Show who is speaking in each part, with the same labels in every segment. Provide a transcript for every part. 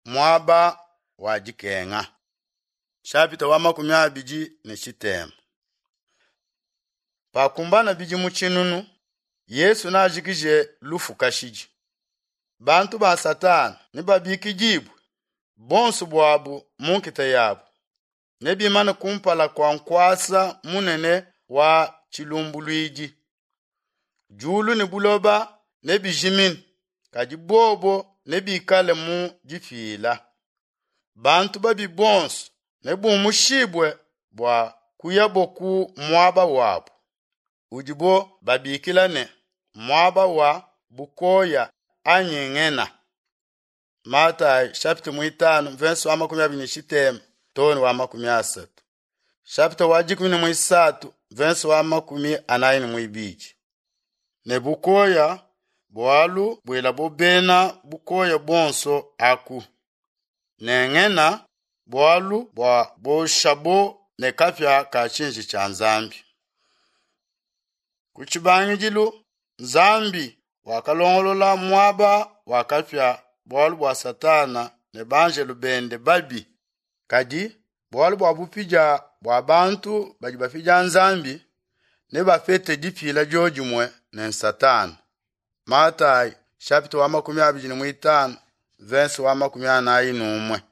Speaker 1: mwaba wajikenga. Chapita wa makumi abiji ne chitema. Pakumbana biji muchinunu, Yesu na ajikije lufu kashiji. Bantu ba Satana ni babiki jibu, bonsu bwabu munkita yabu. Nebi mana kumpala kwa nkwasa munene wa chilumbuluiji. Julu ni buloba nebi jimin, kaji bobo nebi kale mu jifila. Bantu babi bonsu nebu mushibwe bwa kuyaboku mwaba wabu. Ujibo babikila ne mwaba wa bukoya anyengena. Mata chapter 5 verse wa 27 toni wa 30. Chapter wa 13 verse wa 42. Ne bukoya bwalu bwela bobena bukoya bonso aku. Nengena bwalu bwa boshabo ne kafya ka chinji cha nzambi. Kuchibangijilu nzambi wakalongolola mwaba wakafya bwalu bwa Satana ne banjelu bende babi. Kadi bwalu bwa bupija bwa bantu baji bafija nzambi ne bafete dipila jojumwe ne Satana. Mata chapter wa 25 verse wa 41.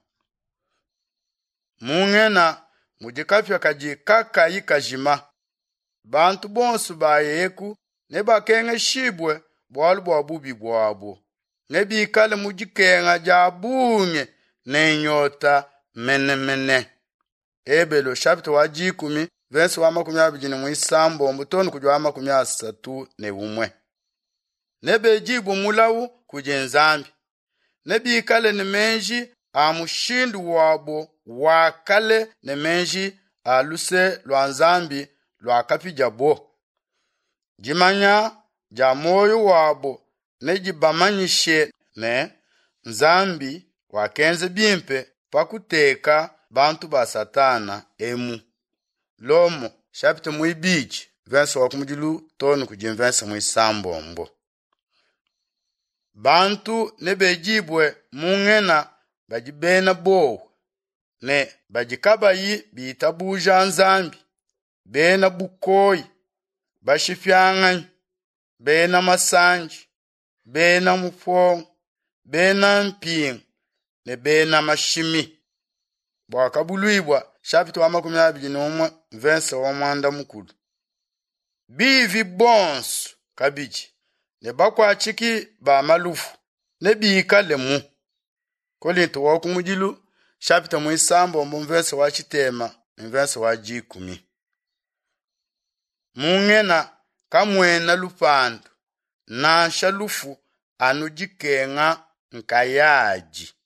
Speaker 1: Mungena mujikafya kaji kaka yikajima. Bantu bonsu ba yeku ne bakenge shibwe bwalu bwa bubi bwabo. Ne bikale mujikenga jabunye ne nyota mene. Ebelo chapter wa 10 verse wa 27 mbutoni kujwa wa 31. Nebe jibu mulawu kujenzambi. Nebi kale ne menji amushindu wabo wakale ne menji aluse lwanzambi lwakapija bo. Jimanya ja moyo wabo ne jibamanyishe ne nzambi wakenze bimpe pakuteka bantu ba Satana emu. Lomo chapter mwibiji verse wa kumujilu tonu kujim verse mwisambombo. Bantu ne bejibwe mungena bajibena bo ne bajikabayi bitabuja nzambi bena bukoyi bashifyanganyi bena masanji bena mufong bena mping ne bena mashimi. Bwakabuluibwa chapter wa 21 verse wa mwanda mukulu. Bivi bonsu kabiji ne bakwa chiki ba malufu ne bikale mu. Kolinto wa kumujilu chapter mwisambo verse wa chitema verse wa 10. Mungena kamwena lupandu na shalufu anujikenga nkayaji.